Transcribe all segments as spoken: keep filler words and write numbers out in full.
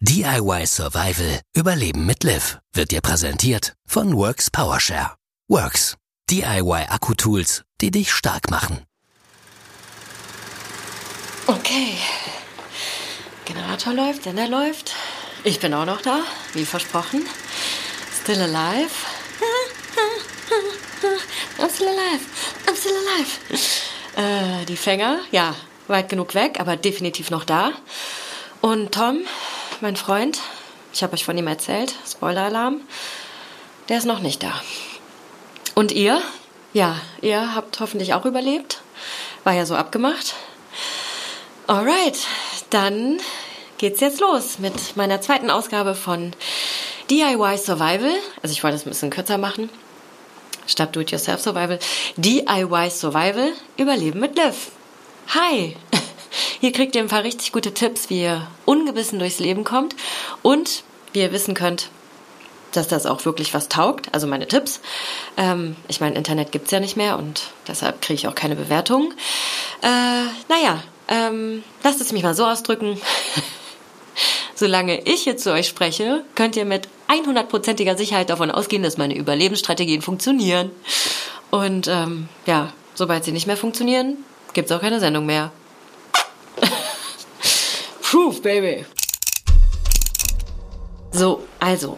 D I Y Survival Überleben mit Liv wird dir präsentiert von Works PowerShare. Works, D I Y-Akku-Tools, die dich stark machen. Okay, Generator läuft, Sender läuft. Ich bin auch noch da, wie versprochen. Still alive. I'm still alive. I'm still alive. Äh, die Fänger, ja, weit genug weg, aber definitiv noch da. Und Tom, mein Freund, ich habe euch von ihm erzählt, Spoiler-Alarm, der ist noch nicht da. Und ihr? Ja, ihr habt hoffentlich auch überlebt. War ja so abgemacht. Alright, dann geht's jetzt los mit meiner zweiten Ausgabe von D I Y Survival. Also ich wollte es ein bisschen kürzer machen. Statt Do-it-yourself Survival. D I Y Survival, Überleben mit Liv. Hi! Hier kriegt ihr ein paar richtig gute Tipps, wie ihr ungebissen durchs Leben kommt und wie ihr wissen könnt, dass das auch wirklich was taugt. Also meine Tipps. Ähm, ich meine, Internet gibt's ja nicht mehr und deshalb kriege ich auch keine Bewertungen. Äh, naja, ähm, lasst es mich mal so ausdrücken. Solange ich hier zu euch spreche, könnt ihr mit hundertprozentiger Sicherheit davon ausgehen, dass meine Überlebensstrategien funktionieren. Und ähm, ja, sobald sie nicht mehr funktionieren, gibt's auch keine Sendung mehr. Proof, baby. So, also.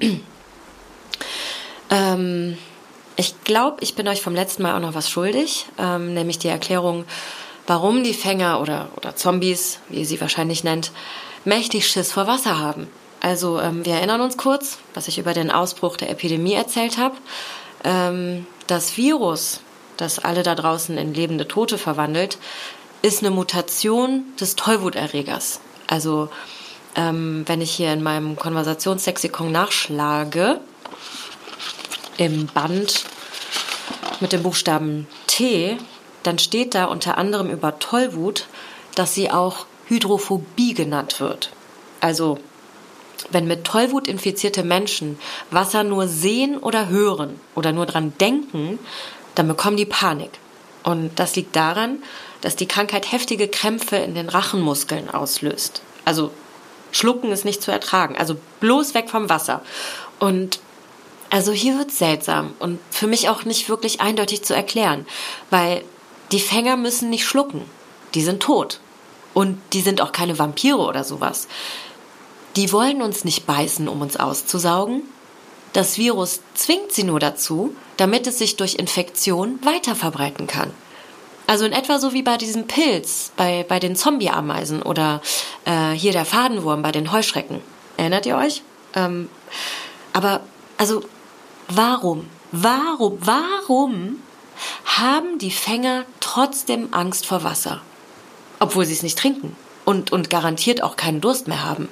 ähm, ich glaube, ich bin euch vom letzten Mal auch noch was schuldig, ähm, nämlich die Erklärung, warum die Fänger oder, oder Zombies, wie ihr sie wahrscheinlich nennt, mächtig Schiss vor Wasser haben. Also, ähm, wir erinnern uns kurz, was ich über den Ausbruch der Epidemie erzählt habe. Ähm, das Virus, das alle da draußen in lebende Tote verwandelt, ist eine Mutation des Tollwuterregers. Also, ähm, wenn ich hier in meinem Konversationslexikon nachschlage, im Band mit dem Buchstaben T, dann steht da unter anderem über Tollwut, dass sie auch Hydrophobie genannt wird. Also, wenn mit Tollwut infizierte Menschen Wasser nur sehen oder hören oder nur dran denken, dann bekommen die Panik. Und das liegt daran, dass die Krankheit heftige Krämpfe in den Rachenmuskeln auslöst. Also Schlucken ist nicht zu ertragen. Also bloß weg vom Wasser. Und also hier wird's seltsam und für mich auch nicht wirklich eindeutig zu erklären, weil die Fänger müssen nicht schlucken. Die sind tot. Und die sind auch keine Vampire oder sowas. Die wollen uns nicht beißen, um uns auszusaugen. Das Virus zwingt sie nur dazu, damit es sich durch Infektion weiter verbreiten kann. Also in etwa so wie bei diesem Pilz, bei, bei den Zombie-Ameisen oder äh, hier der Fadenwurm bei den Heuschrecken. Erinnert ihr euch? Ähm, aber, also, warum, warum, warum haben die Fänger trotzdem Angst vor Wasser? Obwohl sie es nicht trinken und, und garantiert auch keinen Durst mehr haben.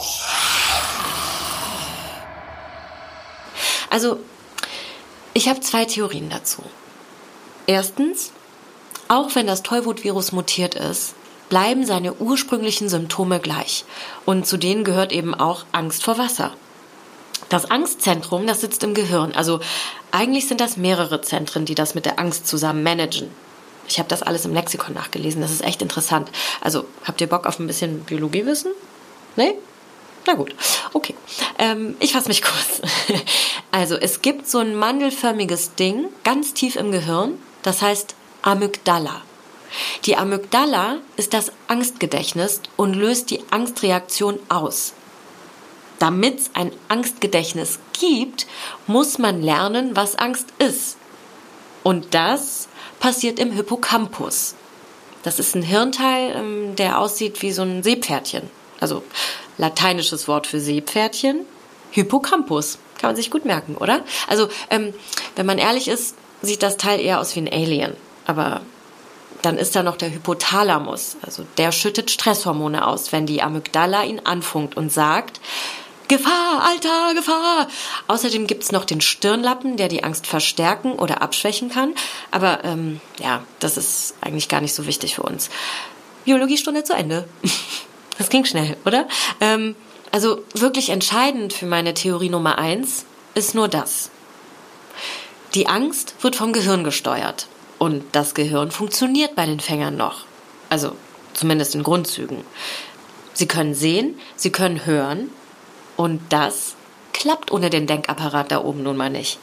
Also, ich habe zwei Theorien dazu. Erstens, auch wenn das Tollwutvirus mutiert ist, bleiben seine ursprünglichen Symptome gleich. Und zu denen gehört eben auch Angst vor Wasser. Das Angstzentrum, das sitzt im Gehirn. Also eigentlich sind das mehrere Zentren, die das mit der Angst zusammen managen. Ich habe das alles im Lexikon nachgelesen. Das ist echt interessant. Also, habt ihr Bock auf ein bisschen Biologiewissen? Nee? Na gut, okay. Ähm, ich fasse mich kurz. Also, es gibt so ein mandelförmiges Ding ganz tief im Gehirn. Das heißt Amygdala. Die Amygdala ist das Angstgedächtnis und löst die Angstreaktion aus. Damit es ein Angstgedächtnis gibt, muss man lernen, was Angst ist. Und das passiert im Hippocampus. Das ist ein Hirnteil, der aussieht wie so ein Seepferdchen. Also lateinisches Wort für Seepferdchen. Hippocampus. Kann man sich gut merken, oder? Also, ähm, wenn man ehrlich ist, sieht das Teil eher aus wie ein Alien. Aber dann ist da noch der Hypothalamus. Also der schüttet Stresshormone aus, wenn die Amygdala ihn anfunkt und sagt: Gefahr, Alter, Gefahr! Außerdem gibt's noch den Stirnlappen, der die Angst verstärken oder abschwächen kann. Aber ähm, ja, das ist eigentlich gar nicht so wichtig für uns. Biologiestunde zu Ende. Das ging schnell, oder? Ähm, also wirklich entscheidend für meine Theorie Nummer eins ist nur das. Die Angst wird vom Gehirn gesteuert. Und das Gehirn funktioniert bei den Fängern noch. Also zumindest in Grundzügen. Sie können sehen, sie können hören und das klappt ohne den Denkapparat da oben nun mal nicht.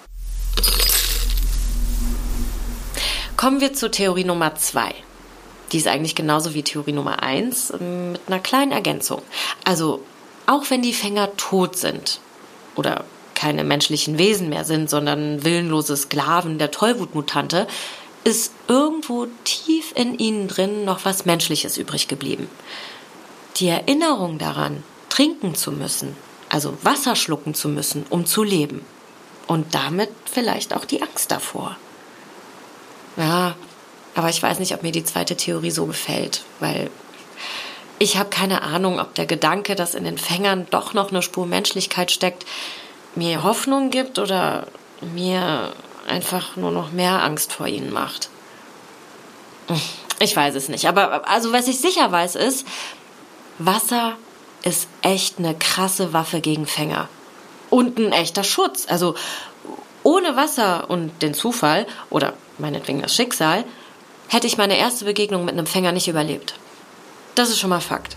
Kommen wir zur Theorie Nummer zwei. Die ist eigentlich genauso wie Theorie Nummer eins, mit einer kleinen Ergänzung. Also, auch wenn die Fänger tot sind oder keine menschlichen Wesen mehr sind, sondern willenlose Sklaven der Tollwutmutante, ist irgendwo tief in ihnen drin noch was Menschliches übrig geblieben. Die Erinnerung daran, trinken zu müssen, also Wasser schlucken zu müssen, um zu leben. Und damit vielleicht auch die Angst davor. Ja, aber ich weiß nicht, ob mir die zweite Theorie so gefällt, weil ich habe keine Ahnung, ob der Gedanke, dass in den Fängern doch noch eine Spur Menschlichkeit steckt, mir Hoffnung gibt oder mir einfach nur noch mehr Angst vor ihnen macht. Ich weiß es nicht, aber also was ich sicher weiß ist, Wasser ist echt eine krasse Waffe gegen Fänger. Und ein echter Schutz. Also ohne Wasser und den Zufall oder meinetwegen das Schicksal hätte ich meine erste Begegnung mit einem Fänger nicht überlebt. Das ist schon mal Fakt.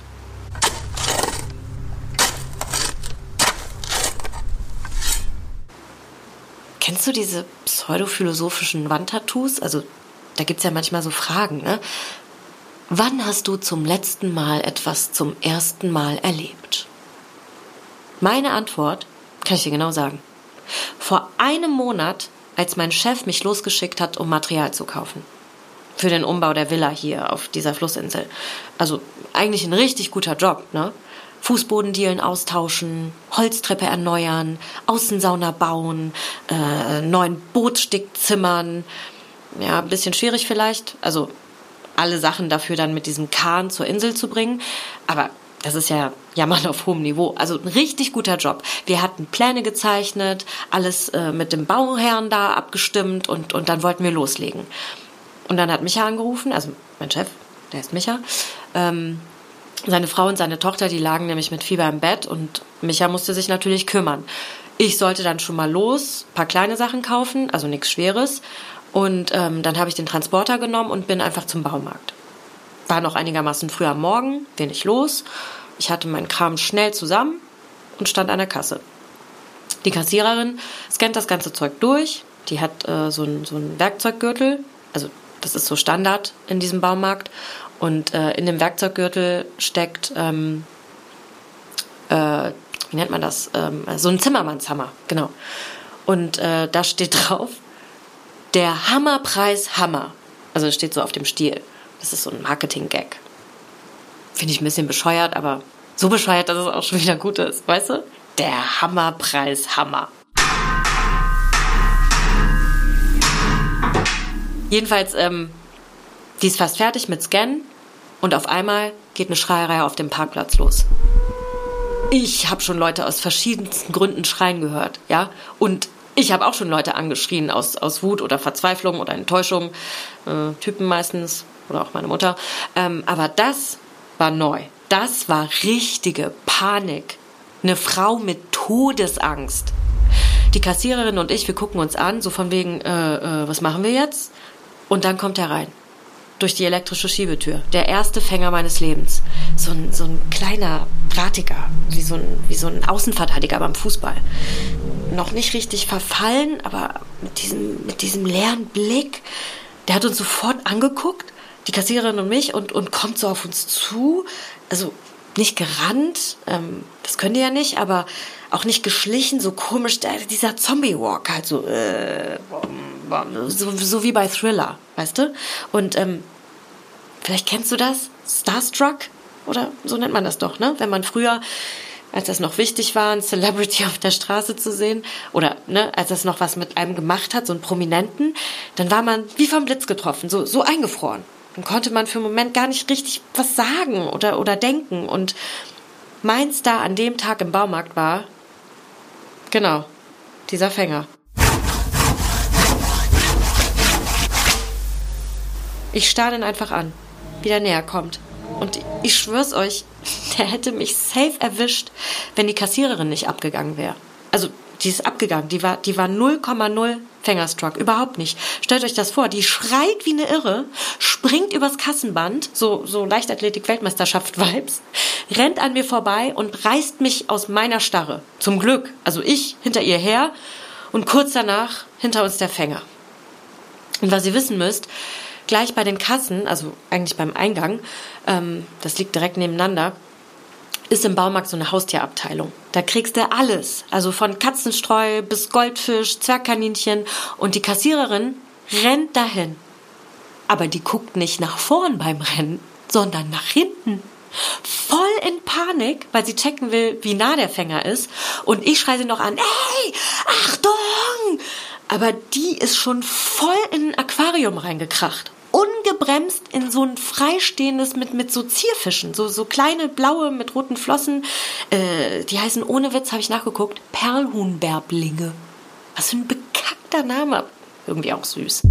Kennst du diese pseudophilosophischen Wandtattoos? Also da gibt's ja manchmal so Fragen, ne? Wann hast du zum letzten Mal etwas zum ersten Mal erlebt? Meine Antwort kann ich dir genau sagen. Vor einem Monat, als mein Chef mich losgeschickt hat, um Material zu kaufen. Für den Umbau der Villa hier auf dieser Flussinsel. Also eigentlich ein richtig guter Job, ne? Fußbodendielen austauschen, Holztreppe erneuern, Außensauna bauen, äh, neuen Bootsstick zimmern. Ja, ein bisschen schwierig vielleicht. Also alle Sachen dafür dann mit diesem Kahn zur Insel zu bringen. Aber das ist ja Jammern auf hohem Niveau. Also ein richtig guter Job. Wir hatten Pläne gezeichnet, alles äh, mit dem Bauherrn da abgestimmt und, und dann wollten wir loslegen. Und dann hat Micha angerufen, also mein Chef, der ist Micha. Ähm, seine Frau und seine Tochter, die lagen nämlich mit Fieber im Bett und Micha musste sich natürlich kümmern. Ich sollte dann schon mal los, ein paar kleine Sachen kaufen, also nichts Schweres. Und ähm, dann habe ich den Transporter genommen und bin einfach zum Baumarkt. War noch einigermaßen früh am Morgen, wenig los. Ich hatte meinen Kram schnell zusammen und stand an der Kasse. Die Kassiererin scannt das ganze Zeug durch. Die hat äh, so einen so einen Werkzeuggürtel. Also das ist so Standard in diesem Baumarkt. Und äh, in dem Werkzeuggürtel steckt, ähm, äh, wie nennt man das? Ähm, so ein Zimmermannshammer, genau. Und äh, da steht drauf, der Hammerpreis Hammer. Also das steht so auf dem Stiel. Das ist so ein Marketing-Gag. Finde ich ein bisschen bescheuert, aber so bescheuert, dass es auch schon wieder gut ist, weißt du? Der Hammerpreis Hammer. Jedenfalls, ähm, die ist fast fertig mit Scannen und auf einmal geht eine Schreierei auf dem Parkplatz los. Ich habe schon Leute aus verschiedensten Gründen schreien gehört, ja? Und ich habe auch schon Leute angeschrien aus, aus Wut oder Verzweiflung oder Enttäuschung. Äh, Typen meistens oder auch meine Mutter. Ähm, aber das war neu. Das war richtige Panik. Eine Frau mit Todesangst. Die Kassiererin und ich, wir gucken uns an, so von wegen, äh, äh, was machen wir jetzt? Und dann kommt er rein. Durch die elektrische Schiebetür. Der erste Fänger meines Lebens. So ein, so ein kleiner Drahtiger. Wie so ein, wie so ein Außenverteidiger beim Fußball. Noch nicht richtig verfallen, aber mit diesem, mit diesem leeren Blick. Der hat uns sofort angeguckt, die Kassiererin und mich, und, und kommt so auf uns zu. Also nicht gerannt, ähm, das können die ja nicht, aber auch nicht geschlichen, so komisch, der, dieser Zombie-Walk halt so, äh, so, so wie bei Thriller, weißt du? Und ähm, vielleicht kennst du das, Starstruck, oder so nennt man das doch, ne? Wenn man früher, als das noch wichtig war, ein Celebrity auf der Straße zu sehen, oder ne, als das noch was mit einem gemacht hat, so einen Prominenten, dann war man wie vom Blitz getroffen, so, so eingefroren. Dann konnte man für einen Moment gar nicht richtig was sagen oder, oder denken. Und mein Star an dem Tag im Baumarkt war, genau, dieser Fänger. Ich starre ihn einfach an, wie der näher kommt. Und ich schwör's euch, der hätte mich safe erwischt, wenn die Kassiererin nicht abgegangen wäre. Also Die ist abgegangen. Die war, die war null Komma null Fängerstruck. Überhaupt nicht. Stellt euch das vor. Die schreit wie eine Irre, springt übers Kassenband, so, so Leichtathletik-Weltmeisterschaft-Vibes, rennt an mir vorbei und reißt mich aus meiner Starre. Zum Glück. Also ich hinter ihr her und kurz danach hinter uns der Fänger. Und was ihr wissen müsst, gleich bei den Kassen, also eigentlich beim Eingang, ähm, das liegt direkt nebeneinander, ist im Baumarkt so eine Haustierabteilung. Da kriegst du alles. Also von Katzenstreu bis Goldfisch, Zwergkaninchen. Und die Kassiererin rennt dahin. Aber die guckt nicht nach vorn beim Rennen, sondern nach hinten. Voll in Panik, weil sie checken will, wie nah der Fänger ist. Und ich schreie sie noch an, ey, Achtung! Aber die ist schon voll in ein Aquarium reingekracht. Ungebremst in so ein freistehendes mit, mit so Zierfischen, so, so kleine blaue mit roten Flossen. Äh, die heißen, ohne Witz, habe ich nachgeguckt, Perlhuhnbärblinge. Was für ein bekackter Name. Irgendwie auch süß.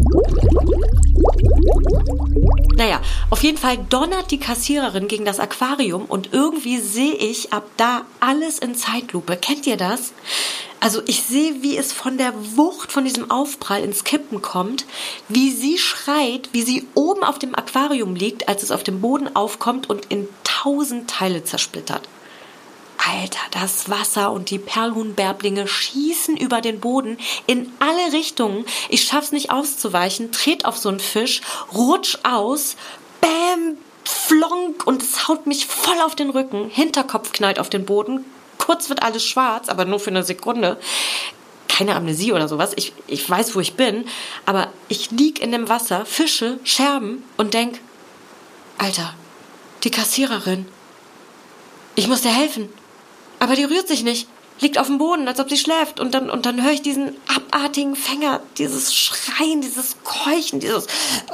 Naja, auf jeden Fall donnert die Kassiererin gegen das Aquarium und irgendwie sehe ich ab da alles in Zeitlupe. Kennt ihr das? Also ich sehe, wie es von der Wucht von diesem Aufprall ins Kippen kommt, wie sie schreit, wie sie oben auf dem Aquarium liegt, als es auf dem Boden aufkommt und in tausend Teile zersplittert. Alter, das Wasser und die Perlhuhnbärblinge schießen über den Boden in alle Richtungen. Ich schaff's nicht auszuweichen, tret auf so einen Fisch, rutsch aus, bäm, flonk und es haut mich voll auf den Rücken, Hinterkopf knallt auf den Boden, kurz wird alles schwarz, aber nur für eine Sekunde. Keine Amnesie oder sowas, ich, ich weiß, wo ich bin, aber ich lieg in dem Wasser, Fische, Scherben und denk, Alter, die Kassiererin, ich muss dir helfen. Aber die rührt sich nicht, liegt auf dem Boden, als ob sie schläft. Und dann, und dann höre ich diesen abartigen Fänger, dieses Schreien, dieses Keuchen, dieses...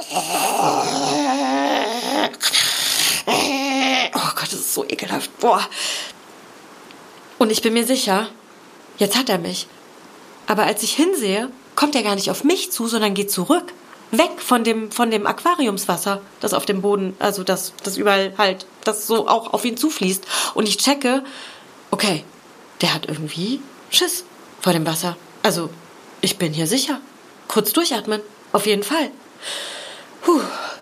Oh Gott, das ist so ekelhaft. Boah. Und ich bin mir sicher, jetzt hat er mich. Aber als ich hinsehe, kommt er gar nicht auf mich zu, sondern geht zurück. Weg von dem, von dem Aquariumswasser, das auf dem Boden, also das, das überall halt, das so auch auf ihn zufließt. Und ich checke... Okay, der hat irgendwie Schiss vor dem Wasser. Also, ich bin hier sicher. Kurz durchatmen, auf jeden Fall. Puh.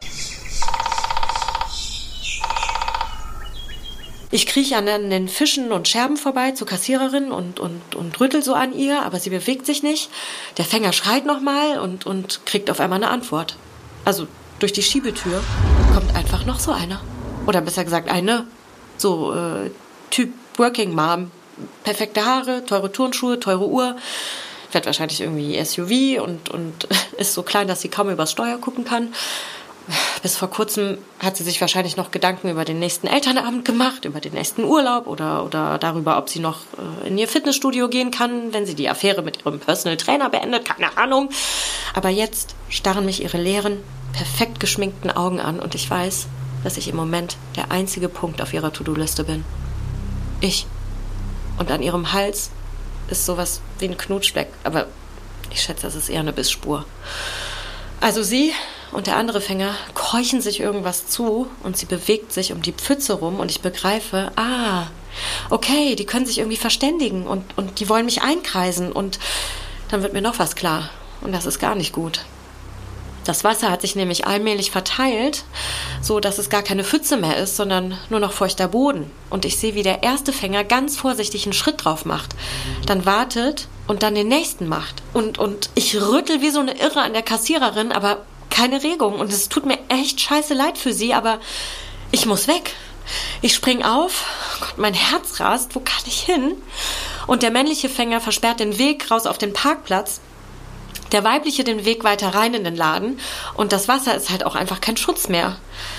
Ich krieche an den Fischen und Scherben vorbei zur Kassiererin und, und, und rüttel so an ihr, aber sie bewegt sich nicht. Der Fänger schreit nochmal und, und kriegt auf einmal eine Antwort. Also, durch die Schiebetür kommt einfach noch so einer. Oder besser gesagt eine, so äh, Typ Working Mom, perfekte Haare, teure Turnschuhe, teure Uhr, fährt wahrscheinlich irgendwie S U V und, und ist so klein, dass sie kaum übers Steuer gucken kann. Bis vor kurzem hat sie sich wahrscheinlich noch Gedanken über den nächsten Elternabend gemacht, über den nächsten Urlaub oder, oder darüber, ob sie noch in ihr Fitnessstudio gehen kann, wenn sie die Affäre mit ihrem Personal Trainer beendet, keine Ahnung. Aber jetzt starren mich ihre leeren, perfekt geschminkten Augen an und ich weiß, dass ich im Moment der einzige Punkt auf ihrer To-Do-Liste bin. Ich. Und an ihrem Hals ist sowas wie ein Knutschfleck. Aber ich schätze, das ist eher eine Bissspur. Also sie und der andere Fänger keuchen sich irgendwas zu und sie bewegt sich um die Pfütze rum und ich begreife, ah, okay, die können sich irgendwie verständigen und, und die wollen mich einkreisen und dann wird mir noch was klar. Und das ist gar nicht gut. Das Wasser hat sich nämlich allmählich verteilt, so dass es gar keine Pfütze mehr ist, sondern nur noch feuchter Boden. Und ich sehe, wie der erste Fänger ganz vorsichtig einen Schritt drauf macht, dann wartet und dann den nächsten macht. Und, und ich rüttel wie so eine Irre an der Kassiererin, aber keine Regung. Und es tut mir echt scheiße leid für sie, aber ich muss weg. Ich spring auf, oh Gott, mein Herz rast, wo kann ich hin? Und der männliche Fänger versperrt den Weg raus auf den Parkplatz. Der weibliche den Weg weiter rein in den Laden und das Wasser ist halt auch einfach kein Schutz mehr.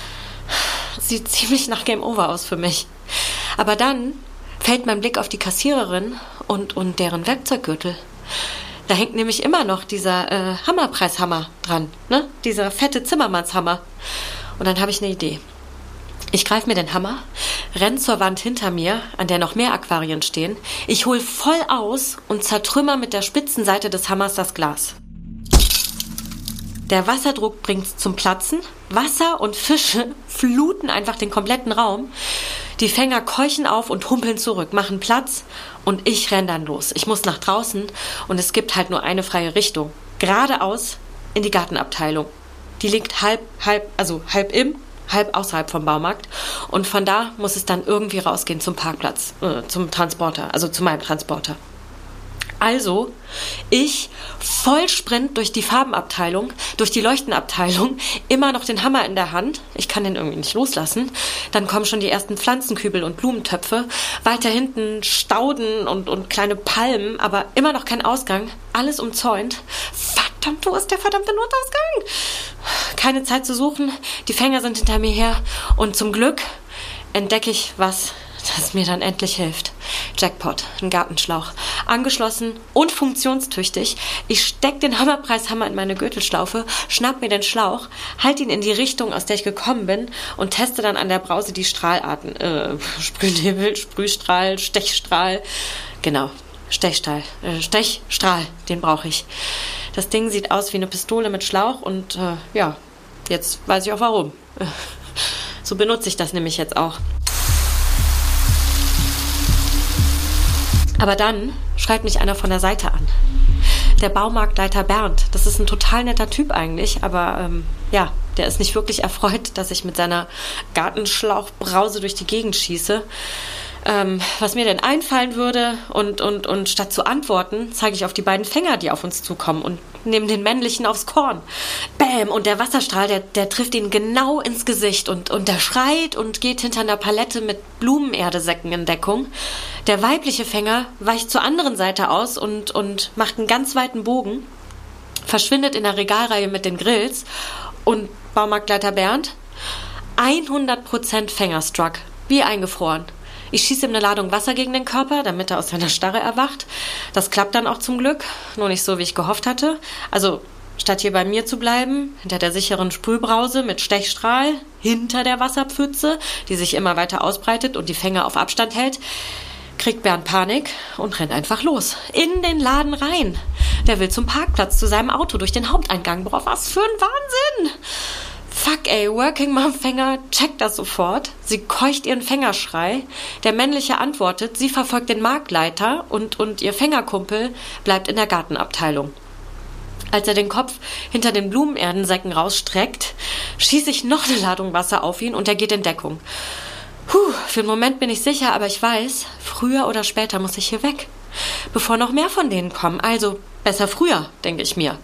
Sieht ziemlich nach Game Over aus für mich. Aber dann fällt mein Blick auf die Kassiererin und, und deren Werkzeuggürtel. Da hängt nämlich immer noch dieser äh, Hammerpreishammer dran, ne? Dieser fette Zimmermannshammer. Und dann habe ich eine Idee. Ich greife mir den Hammer, renn zur Wand hinter mir, an der noch mehr Aquarien stehen. Ich hol voll aus und zertrümmer mit der spitzen Seite des Hammers das Glas. Der Wasserdruck bringt's zum Platzen. Wasser und Fische fluten einfach den kompletten Raum. Die Fänger keuchen auf und humpeln zurück, machen Platz und ich renn dann los. Ich muss nach draußen und es gibt halt nur eine freie Richtung. Geradeaus in die Gartenabteilung. Die liegt halb, halb, also halb im, halb außerhalb vom Baumarkt. Und von da muss es dann irgendwie rausgehen zum Parkplatz, äh, zum Transporter, also zu meinem Transporter. Also, ich Vollsprint durch die Farbenabteilung, durch die Leuchtenabteilung, immer noch den Hammer in der Hand. Ich kann den irgendwie nicht loslassen. Dann kommen schon die ersten Pflanzenkübel und Blumentöpfe. Weiter hinten Stauden und, und kleine Palmen, aber immer noch kein Ausgang. Alles umzäunt. Verdammt, wo ist der verdammte Notausgang? Keine Zeit zu suchen. Die Fänger sind hinter mir her. Und zum Glück entdecke ich was, das mir dann endlich hilft. Jackpot, ein Gartenschlauch. Angeschlossen und funktionstüchtig. Ich steck den Hammerpreishammer in meine Gürtelschlaufe, schnapp mir den Schlauch, halt ihn in die Richtung, aus der ich gekommen bin und teste dann an der Brause die Strahlarten. Äh, Sprühnebel, Sprühstrahl, Stechstrahl. Genau, Stechstrahl. Äh, Stechstrahl, den brauche ich. Das Ding sieht aus wie eine Pistole mit Schlauch und äh, ja, jetzt weiß ich auch warum. So benutze ich das nämlich jetzt auch. Aber dann schreit mich einer von der Seite an. Der Baumarktleiter Bernd. Das ist ein total netter Typ eigentlich, aber ähm, ja, der ist nicht wirklich erfreut, dass ich mit seiner Gartenschlauchbrause durch die Gegend schieße. Ähm, was mir denn einfallen würde und, und, und statt zu antworten, zeige ich auf die beiden Fänger, die auf uns zukommen und nehme den männlichen aufs Korn. Bäm! Und der Wasserstrahl, der, der trifft ihn genau ins Gesicht und, und der schreit und geht hinter einer Palette mit Blumenerdesäcken in Deckung. Der weibliche Fänger weicht zur anderen Seite aus und, und macht einen ganz weiten Bogen, verschwindet in der Regalreihe mit den Grills und Baumarktleiter Bernd, hundert Prozent Fängerstruck, wie eingefroren. Ich schieße ihm eine Ladung Wasser gegen den Körper, damit er aus seiner Starre erwacht. Das klappt dann auch zum Glück, nur nicht so, wie ich gehofft hatte. Also statt hier bei mir zu bleiben, hinter der sicheren Sprühbrause mit Stechstrahl, hinter der Wasserpfütze, die sich immer weiter ausbreitet und die Fänger auf Abstand hält, kriegt Bernd Panik und rennt einfach los. In den Laden rein. Der will zum Parkplatz, zu seinem Auto, durch den Haupteingang. Boah, was für ein Wahnsinn! Fuck ey, Working Mom Fänger checkt das sofort. Sie keucht ihren Fängerschrei. Der männliche antwortet, sie verfolgt den Marktleiter und, und ihr Fängerkumpel bleibt in der Gartenabteilung. Als er den Kopf hinter den Blumenerdensäcken rausstreckt, schieße ich noch eine Ladung Wasser auf ihn und er geht in Deckung. Puh, für einen Moment bin ich sicher, aber ich weiß, früher oder später muss ich hier weg. Bevor noch mehr von denen kommen. Also besser früher, denke ich mir.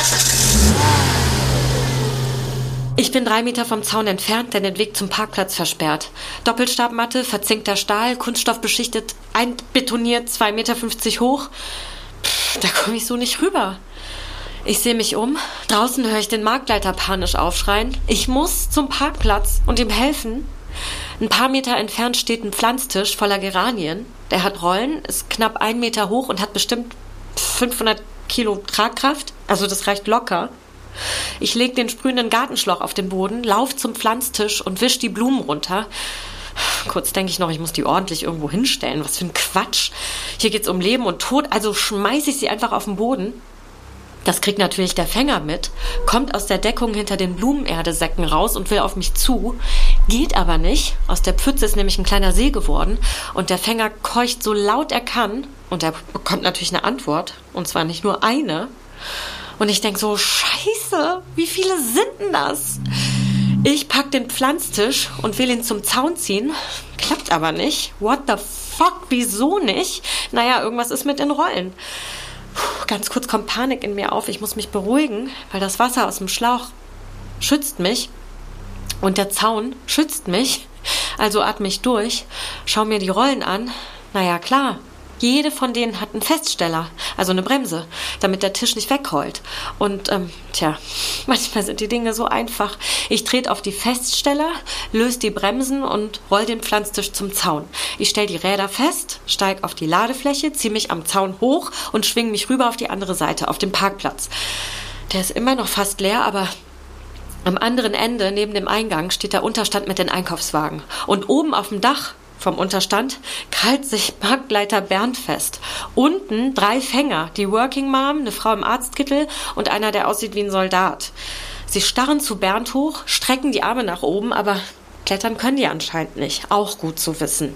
Ich bin drei Meter vom Zaun entfernt, der den Weg zum Parkplatz versperrt. Doppelstabmatte, verzinkter Stahl, kunststoffbeschichtet, einbetoniert, zwei Meter fünfzig hoch. Pff, da komme ich so nicht rüber. Ich sehe mich um. Draußen höre ich den Marktleiter panisch aufschreien. Ich muss zum Parkplatz und ihm helfen. Ein paar Meter entfernt steht ein Pflanztisch voller Geranien. Der hat Rollen, ist knapp ein Meter hoch und hat bestimmt fünfhundert Kilo Tragkraft. Also das reicht locker. Ich lege den sprühenden Gartenschlauch auf den Boden, lauf zum Pflanztisch und wisch die Blumen runter. Kurz denke ich noch, ich muss die ordentlich irgendwo hinstellen. Was für ein Quatsch. Hier geht's um Leben und Tod, also schmeiße ich sie einfach auf den Boden. Das kriegt natürlich der Fänger mit, kommt aus der Deckung hinter den Blumenerdesäcken raus und will auf mich zu, geht aber nicht. Aus der Pfütze ist nämlich ein kleiner See geworden und der Fänger keucht so laut er kann und er bekommt natürlich eine Antwort, und zwar nicht nur eine. Und ich denke so, scheiße, wie viele sind denn das? Ich pack den Pflanztisch und will ihn zum Zaun ziehen. Klappt aber nicht. What the fuck, wieso nicht? Naja, irgendwas ist mit den Rollen. Puh, ganz kurz kommt Panik in mir auf. Ich muss mich beruhigen, weil das Wasser aus dem Schlauch schützt mich. Und der Zaun schützt mich. Also atme ich durch, schau mir die Rollen an. Naja, klar. Jede von denen hat einen Feststeller, also eine Bremse, damit der Tisch nicht wegrollt. Und, ähm, tja, manchmal sind die Dinge so einfach. Ich trete auf die Feststeller, löse die Bremsen und roll den Pflanztisch zum Zaun. Ich stelle die Räder fest, steige auf die Ladefläche, ziehe mich am Zaun hoch und schwinge mich rüber auf die andere Seite, auf den Parkplatz. Der ist immer noch fast leer, aber am anderen Ende, neben dem Eingang, steht der Unterstand mit den Einkaufswagen. Und oben auf dem Dach vom Unterstand krallt sich Marktleiter Bernd fest. Unten drei Fänger, die Working Mom, eine Frau im Arztkittel und einer, der aussieht wie ein Soldat. Sie starren zu Bernd hoch, strecken die Arme nach oben, aber Klettern können die anscheinend nicht. Auch gut zu wissen.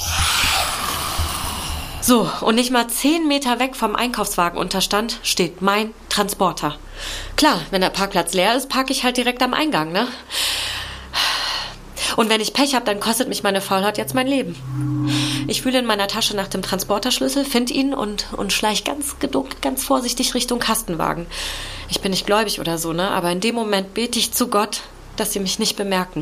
So, und nicht mal zehn Meter weg vom Einkaufswagenunterstand steht mein Transporter. Klar, wenn der Parkplatz leer ist, parke ich halt direkt am Eingang, ne? Und wenn ich Pech habe, dann kostet mich meine Faulheit jetzt mein Leben. Ich wühle in meiner Tasche nach dem Transporterschlüssel, finde ihn und, und schleich ganz geduckt, ganz vorsichtig Richtung Kastenwagen. Ich bin nicht gläubig oder so, ne? Aber in dem Moment bete ich zu Gott, dass sie mich nicht bemerken.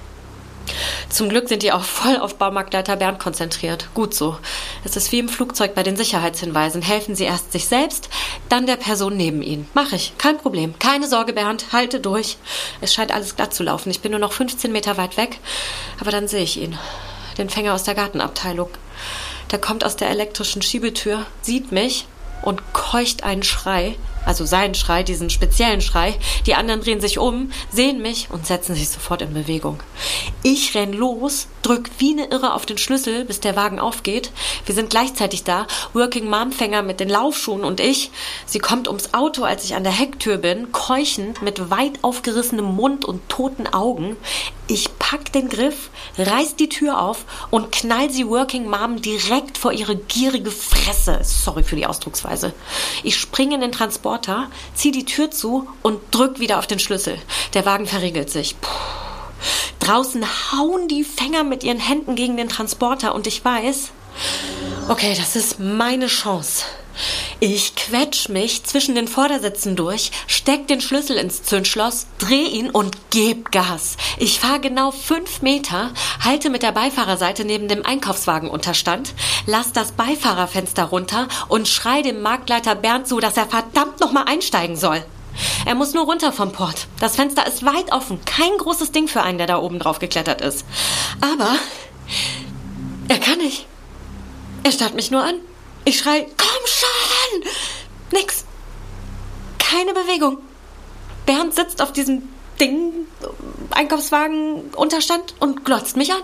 Zum Glück sind die auch voll auf Baumarktleiter Bernd konzentriert. Gut so. Es ist wie im Flugzeug bei den Sicherheitshinweisen. Helfen Sie erst sich selbst, dann der Person neben Ihnen. Mach ich. Kein Problem. Keine Sorge, Bernd. Halte durch. Es scheint alles glatt zu laufen. Ich bin nur noch fünfzehn Meter weit weg. Aber dann sehe ich ihn. Den Fänger aus der Gartenabteilung. Der kommt aus der elektrischen Schiebetür, sieht mich und keucht einen Schrei. Also seinen Schrei, diesen speziellen Schrei. Die anderen drehen sich um, sehen mich und setzen sich sofort in Bewegung. Ich renn los, drück wie eine Irre auf den Schlüssel, bis der Wagen aufgeht. Wir sind gleichzeitig da, Working Mom Fänger mit den Laufschuhen und ich. Sie kommt ums Auto, als ich an der Hecktür bin, keuchend, mit weit aufgerissenem Mund und toten Augen. Ich pack den Griff, reiß die Tür auf und knall sie Working Mom direkt vor ihre gierige Fresse. Sorry für die Ausdrucksweise. Ich springe in den Transporter, zieh die Tür zu und drück wieder auf den Schlüssel. Der Wagen verriegelt sich. Puh. Draußen hauen die Fänger mit ihren Händen gegen den Transporter und ich weiß, okay, das ist meine Chance. Ich quetsch mich zwischen den Vordersitzen durch, steck den Schlüssel ins Zündschloss, dreh ihn und geb Gas. Ich fahre genau fünf Meter, halte mit der Beifahrerseite neben dem Einkaufswagenunterstand, lass das Beifahrerfenster runter und schrei dem Marktleiter Bernd zu, dass er verdammt nochmal einsteigen soll. Er muss nur runter vom Port. Das Fenster ist weit offen. Kein großes Ding für einen, der da oben drauf geklettert ist. Aber er kann nicht. Er starrt mich nur an. Ich schrei, komm schon! Nix. Keine Bewegung. Bernd sitzt auf diesem Ding, Einkaufswagen, Unterstand und glotzt mich an.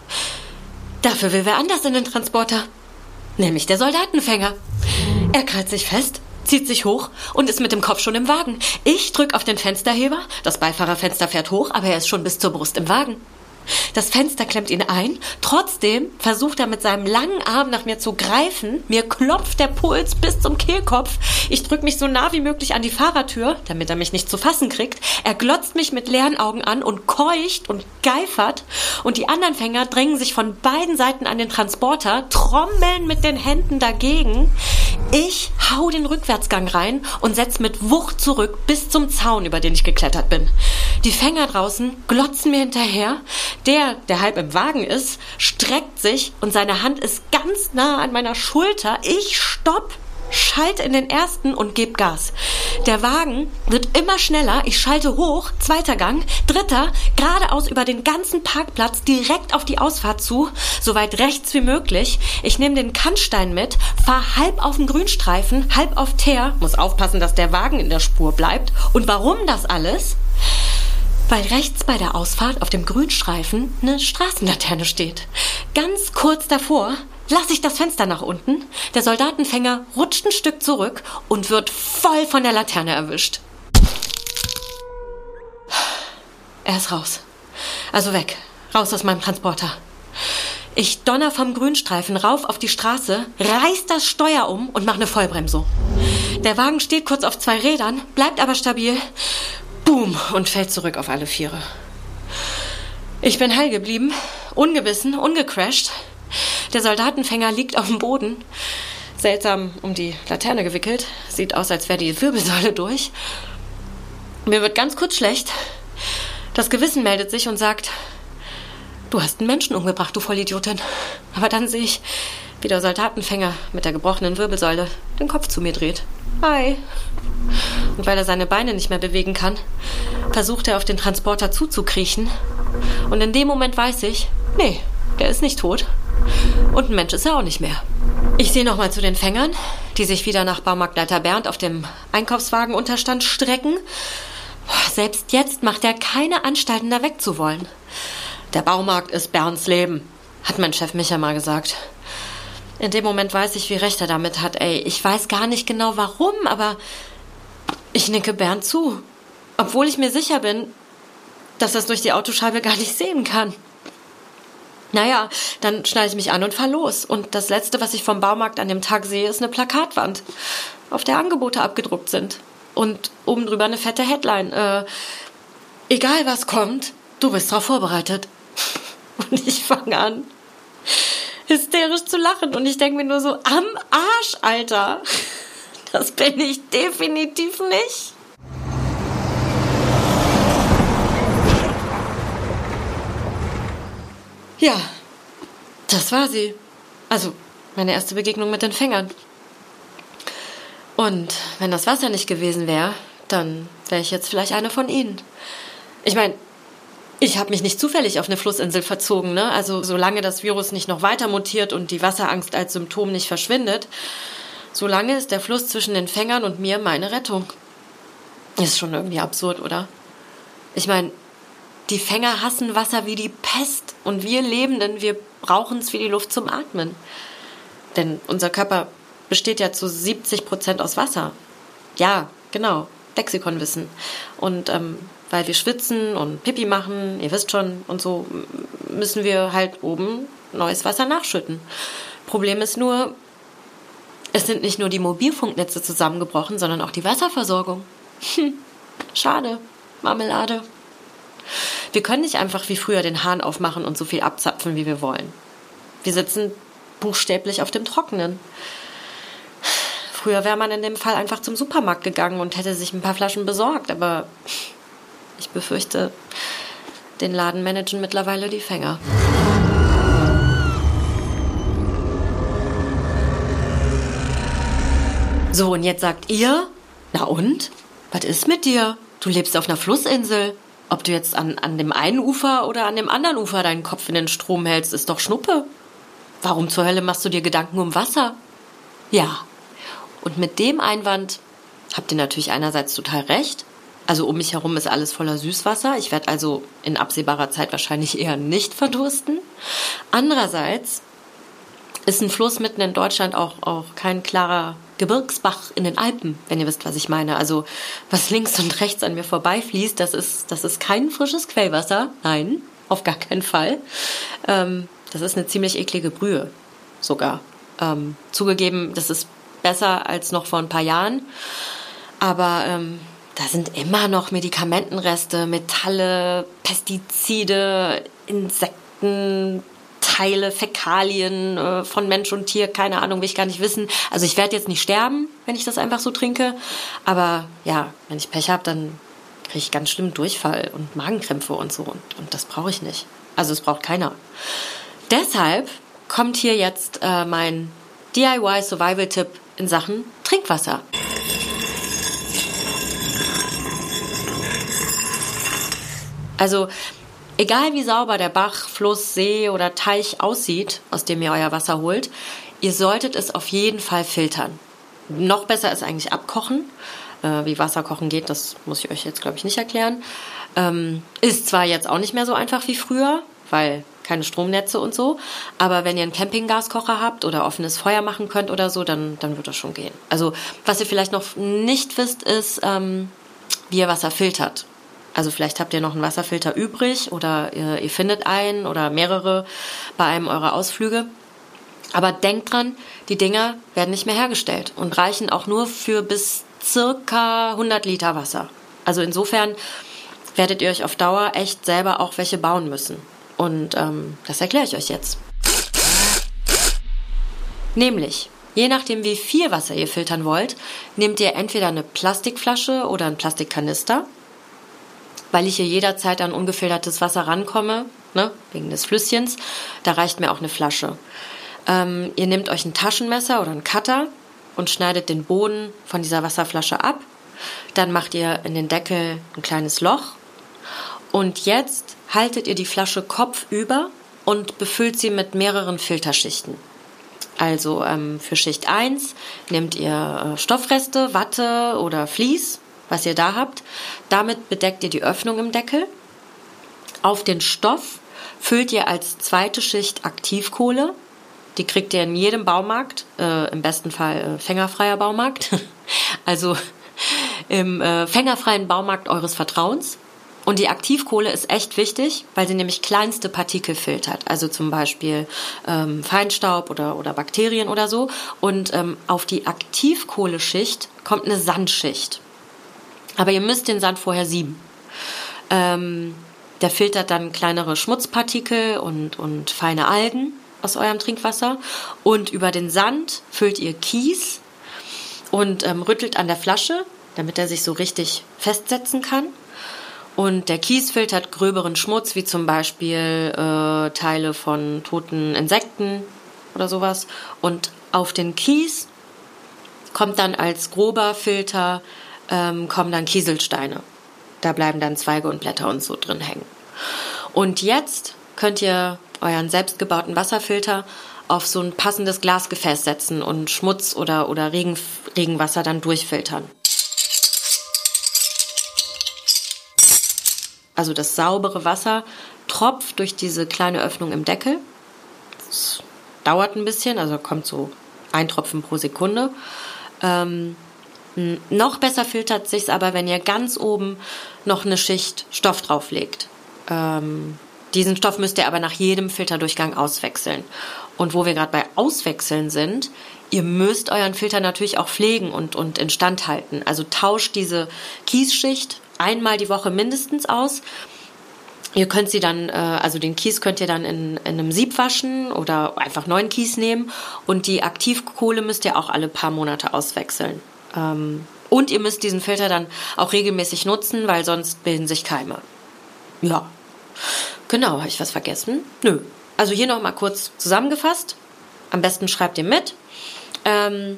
Dafür will wer anders in den Transporter. Nämlich der Soldatenfänger. Er krallt sich fest, zieht sich hoch und ist mit dem Kopf schon im Wagen. Ich drück auf den Fensterheber, das Beifahrerfenster fährt hoch, aber er ist schon bis zur Brust im Wagen. Das Fenster klemmt ihn ein, trotzdem versucht er mit seinem langen Arm nach mir zu greifen, mir klopft der Puls bis zum Kehlkopf, ich drück mich so nah wie möglich an die Fahrertür, damit er mich nicht zu fassen kriegt, er glotzt mich mit leeren Augen an und keucht und geifert und die anderen Fänger drängen sich von beiden Seiten an den Transporter, trommeln mit den Händen dagegen. Ich hau den Rückwärtsgang rein und setz mit Wucht zurück bis zum Zaun, über den ich geklettert bin. Die Fänger draußen glotzen mir hinterher. Der, der halb im Wagen ist, streckt sich und seine Hand ist ganz nah an meiner Schulter. Ich stopp, schalte in den ersten und gebe Gas. Der Wagen wird immer schneller. Ich schalte hoch, zweiter Gang, dritter, geradeaus über den ganzen Parkplatz direkt auf die Ausfahrt zu, so weit rechts wie möglich. Ich nehme den Kannstein mit, fahr halb auf dem Grünstreifen, halb auf Teer, muss aufpassen, dass der Wagen in der Spur bleibt. Und warum das alles? Weil rechts bei der Ausfahrt auf dem Grünstreifen eine Straßenlaterne steht. Ganz kurz davor lasse ich das Fenster nach unten, der Soldatenfänger rutscht ein Stück zurück und wird voll von der Laterne erwischt. Er ist raus. Also weg. Raus aus meinem Transporter. Ich donner vom Grünstreifen rauf auf die Straße, reiß das Steuer um und mache eine Vollbremsung. Der Wagen steht kurz auf zwei Rädern, bleibt aber stabil. Boom, und fällt zurück auf alle Viere. Ich bin heil geblieben, ungebissen, ungecrashed. Der Soldatenfänger liegt auf dem Boden, seltsam um die Laterne gewickelt. Sieht aus, als wäre die Wirbelsäule durch. Mir wird ganz kurz schlecht. Das Gewissen meldet sich und sagt, du hast einen Menschen umgebracht, du Vollidiotin. Aber dann sehe ich, wie der Soldatenfänger mit der gebrochenen Wirbelsäule den Kopf zu mir dreht. Hi. Und weil er seine Beine nicht mehr bewegen kann, versucht er auf den Transporter zuzukriechen. Und in dem Moment weiß ich, nee, der ist nicht tot. Und ein Mensch ist er auch nicht mehr. Ich sehe nochmal zu den Fängern, die sich wieder nach Baumarktleiter Bernd auf dem Einkaufswagenunterstand strecken. Selbst jetzt macht er keine Anstalten, da wegzuwollen. Der Baumarkt ist Bernds Leben, hat mein Chef Micha mal gesagt. In dem Moment weiß ich, wie recht er damit hat. Ey, ich weiß gar nicht genau warum, aber ich nicke Bernd zu. Obwohl ich mir sicher bin, dass er es durch die Autoscheibe gar nicht sehen kann. Naja, dann schneide ich mich an und fahr los. Und das Letzte, was ich vom Baumarkt an dem Tag sehe, ist eine Plakatwand, auf der Angebote abgedruckt sind. Und oben drüber eine fette Headline. Äh, egal was kommt, du bist drauf vorbereitet. Und ich fange an, hysterisch zu lachen. Und ich denke mir nur so, am Arsch, Alter. Das bin ich definitiv nicht. Ja, das war sie. Also, meine erste Begegnung mit den Fängern. Und wenn das Wasser nicht gewesen wäre, dann wäre ich jetzt vielleicht eine von ihnen. Ich meine, ich habe mich nicht zufällig auf eine Flussinsel verzogen, ne? Also, solange das Virus nicht noch weiter mutiert und die Wasserangst als Symptom nicht verschwindet, solange ist der Fluss zwischen den Fängern und mir meine Rettung. Ist schon irgendwie absurd, oder? Ich meine, die Fänger hassen Wasser wie die Pest und wir Lebenden, wir brauchen es wie die Luft zum Atmen. Denn unser Körper besteht ja zu siebzig Prozent aus Wasser. Ja, genau, Lexikonwissen. Und ähm, weil wir schwitzen und Pipi machen, ihr wisst schon, und so müssen wir halt oben neues Wasser nachschütten. Problem ist nur, es sind nicht nur die Mobilfunknetze zusammengebrochen, sondern auch die Wasserversorgung. Hm, schade, Marmelade. Wir können nicht einfach wie früher den Hahn aufmachen und so viel abzapfen, wie wir wollen. Wir sitzen buchstäblich auf dem Trockenen. Früher wäre man in dem Fall einfach zum Supermarkt gegangen und hätte sich ein paar Flaschen besorgt, aber ich befürchte, den Laden managen mittlerweile die Fänger. So, und jetzt sagt ihr, na und? Was ist mit dir? Du lebst auf einer Flussinsel. Ob du jetzt an, an dem einen Ufer oder an dem anderen Ufer deinen Kopf in den Strom hältst, ist doch Schnuppe. Warum zur Hölle machst du dir Gedanken um Wasser? Ja, und mit dem Einwand habt ihr natürlich einerseits total recht. Also um mich herum ist alles voller Süßwasser. Ich werde also in absehbarer Zeit wahrscheinlich eher nicht verdursten. Andererseits ist ein Fluss mitten in Deutschland auch, auch kein klarer Gebirgsbach in den Alpen, wenn ihr wisst, was ich meine. Also was links und rechts an mir vorbeifließt, das ist, das ist kein frisches Quellwasser. Nein, auf gar keinen Fall. Ähm, das ist eine ziemlich eklige Brühe sogar. Ähm, zugegeben, das ist besser als noch vor ein paar Jahren. Aber ähm, da sind immer noch Medikamentenreste, Metalle, Pestizide, Insekten, Teile, Fäkalien äh, von Mensch und Tier, keine Ahnung, will ich gar nicht wissen. Also ich werde jetzt nicht sterben, wenn ich das einfach so trinke. Aber ja, wenn ich Pech habe, dann kriege ich ganz schlimm Durchfall und Magenkrämpfe und so. Und, und das brauche ich nicht. Also es braucht keiner. Deshalb kommt hier jetzt äh, mein D I Y-Survival-Tipp in Sachen Trinkwasser. Also egal wie sauber der Bach, Fluss, See oder Teich aussieht, aus dem ihr euer Wasser holt, ihr solltet es auf jeden Fall filtern. Noch besser ist eigentlich abkochen. Äh, wie Wasser kochen geht, das muss ich euch jetzt, glaube ich, nicht erklären. Ähm, ist zwar jetzt auch nicht mehr so einfach wie früher, weil keine Stromnetze und so, aber wenn ihr einen Campinggaskocher habt oder offenes Feuer machen könnt oder so, dann, dann wird das schon gehen. Also was ihr vielleicht noch nicht wisst, ist, ähm, wie ihr Wasser filtert. Also vielleicht habt ihr noch einen Wasserfilter übrig oder ihr, ihr findet einen oder mehrere bei einem eurer Ausflüge. Aber denkt dran, die Dinger werden nicht mehr hergestellt und reichen auch nur für bis circa hundert Liter Wasser. Also insofern werdet ihr euch auf Dauer echt selber auch welche bauen müssen. Und ähm, das erkläre ich euch jetzt. Nämlich, je nachdem wie viel Wasser ihr filtern wollt, nehmt ihr entweder eine Plastikflasche oder einen Plastikkanister. Weil ich hier jederzeit an ungefiltertes Wasser rankomme, ne, wegen des Flüsschens, da reicht mir auch eine Flasche. Ähm, ihr nehmt euch ein Taschenmesser oder einen Cutter und schneidet den Boden von dieser Wasserflasche ab. Dann macht ihr in den Deckel ein kleines Loch. Und jetzt haltet ihr die Flasche kopfüber und befüllt sie mit mehreren Filterschichten. Also ähm, für Schicht eins nehmt ihr äh, Stoffreste, Watte oder Vlies, was ihr da habt. Damit bedeckt ihr die Öffnung im Deckel. Auf den Stoff füllt ihr als zweite Schicht Aktivkohle. Die kriegt ihr in jedem Baumarkt, äh, im besten Fall äh, fängerfreier Baumarkt. Also im äh, fängerfreien Baumarkt eures Vertrauens. Und die Aktivkohle ist echt wichtig, weil sie nämlich kleinste Partikel filtert, also zum Beispiel ähm, Feinstaub oder, oder Bakterien oder so. Und ähm, auf die Aktivkohleschicht kommt eine Sandschicht. Aber ihr müsst den Sand vorher sieben. Ähm, der filtert dann kleinere Schmutzpartikel und, und feine Algen aus eurem Trinkwasser. Und über den Sand füllt ihr Kies und ähm, rüttelt an der Flasche, damit er sich so richtig festsetzen kann. Und der Kies filtert gröberen Schmutz, wie zum Beispiel äh, Teile von toten Insekten oder sowas. Und auf den Kies kommt dann als grober Filter ähm, kommen dann Kieselsteine. Da bleiben dann Zweige und Blätter und so drin hängen. Und jetzt könnt ihr euren selbstgebauten Wasserfilter auf so ein passendes Glasgefäß setzen und Schmutz oder, oder Regen, Regenwasser dann durchfiltern. Also das saubere Wasser tropft durch diese kleine Öffnung im Deckel. Das dauert ein bisschen, also kommt so ein Tropfen pro Sekunde. Ähm, noch besser filtert sich's aber, wenn ihr ganz oben noch eine Schicht Stoff drauflegt. Ähm, diesen Stoff müsst ihr aber nach jedem Filterdurchgang auswechseln. Und wo wir gerade bei Auswechseln sind, ihr müsst euren Filter natürlich auch pflegen und, und instand halten. Also tauscht diese Kiesschicht einmal die Woche mindestens aus. Ihr könnt sie dann, also den Kies könnt ihr dann in, in einem Sieb waschen oder einfach neuen Kies nehmen. Und die Aktivkohle müsst ihr auch alle paar Monate auswechseln. Und ihr müsst diesen Filter dann auch regelmäßig nutzen, weil sonst bilden sich Keime. Ja, genau, habe ich was vergessen? Nö. Also hier nochmal kurz zusammengefasst. Am besten schreibt ihr mit. Ähm,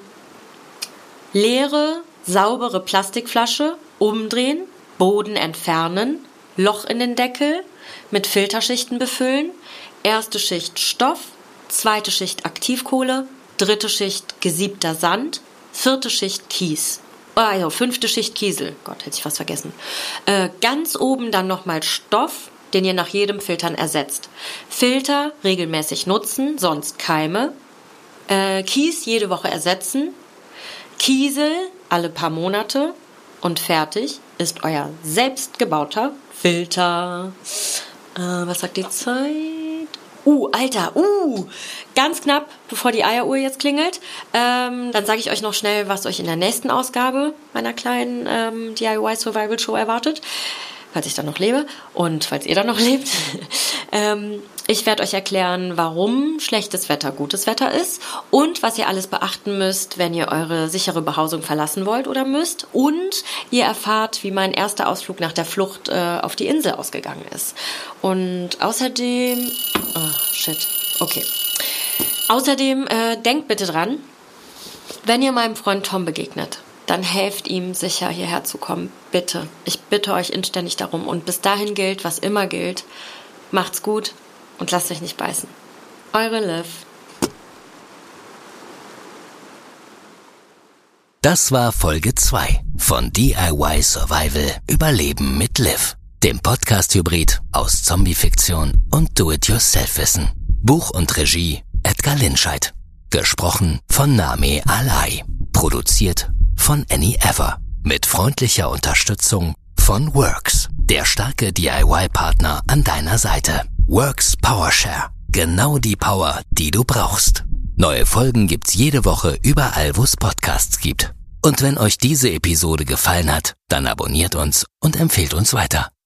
leere, saubere Plastikflasche umdrehen, Boden entfernen, Loch in den Deckel, mit Filterschichten befüllen, erste Schicht Stoff, zweite Schicht Aktivkohle, dritte Schicht gesiebter Sand, vierte Schicht Kies. Also fünfte Schicht Kiesel. Gott, hätte ich was vergessen. Äh, ganz oben dann nochmal Stoff, den ihr nach jedem Filtern ersetzt. Filter regelmäßig nutzen, sonst Keime. Äh, Kies jede Woche ersetzen. Kiesel alle paar Monate. Und fertig ist euer selbstgebauter Filter. Äh, was sagt die Zeit? Uh, Alter, uh, ganz knapp, bevor die Eieruhr jetzt klingelt. Ähm, dann sage ich euch noch schnell, was euch in der nächsten Ausgabe meiner kleinen ähm, D I Y Survival Show erwartet. Falls ich dann noch lebe und falls ihr dann noch lebt. ähm, ich werde euch erklären, warum schlechtes Wetter gutes Wetter ist und was ihr alles beachten müsst, wenn ihr eure sichere Behausung verlassen wollt oder müsst. Und ihr erfahrt, wie mein erster Ausflug nach der Flucht äh, auf die Insel ausgegangen ist. Und außerdem... Oh, shit. Okay. Außerdem äh, denkt bitte dran, wenn ihr meinem Freund Tom begegnet, dann helft ihm sicher hierher zu kommen. Bitte. Ich bitte euch inständig darum. Und bis dahin gilt, was immer gilt. Macht's gut und lasst euch nicht beißen. Eure Liv. Das war Folge zwei von D I Y Survival Überleben mit Liv, dem Podcast-Hybrid aus Zombie-Fiktion und Do-it-yourself-Wissen. Buch und Regie Edgar Linscheid. Gesprochen von Name Alai. Produziert von Annie Ever. Mit freundlicher Unterstützung von Works, der starke D I Y-Partner an deiner Seite. Works PowerShare. Genau die Power, die du brauchst. Neue Folgen gibt's jede Woche überall, wo es Podcasts gibt. Und wenn euch diese Episode gefallen hat, dann abonniert uns und empfehlt uns weiter.